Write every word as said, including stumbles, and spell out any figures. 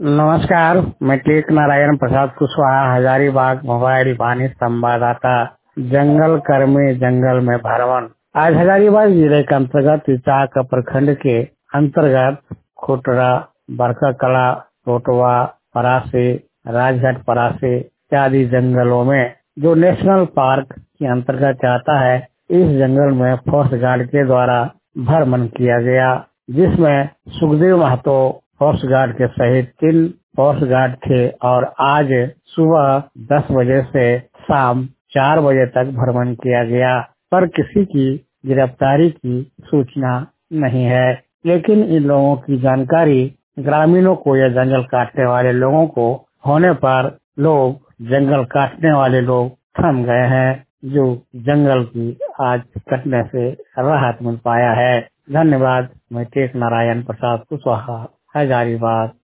नमस्कार, मैं टेक नारायण प्रसाद कुशवाहा, हजारीबाग मोबाइल वाणी संवाददाता। जंगल कर्मी जंगल में भ्रमण। आज हजारीबाग जिले के अंतर्गत इचाक प्रखंड के अंतर्गत खुटरा, बरका कला, टोटवा, परासे, राजघाट परासे इत्यादि जंगलों में जो नेशनल पार्क के अंतर्गत आता है, इस जंगल में फॉरेस्ट गार्ड के द्वारा भ्रमण किया गया, जिसमें सुखदेव महतो फॉरेस्ट गार्ड के सहित तीन फॉरेस्ट गार्ड थे और आज सुबह दस बजे से शाम चार बजे तक भ्रमण किया गया, पर किसी की गिरफ्तारी की सूचना नहीं है। लेकिन इन लोगों की जानकारी ग्रामीणों को या जंगल काटने वाले लोगों को होने पर लोग जंगल काटने वाले लोग थम गए हैं, जो जंगल की आज कटने से राहत मिल पाया है। धन्यवाद। मैं टेक नारायण प्रसाद कुशवाहा, हजारीबाग।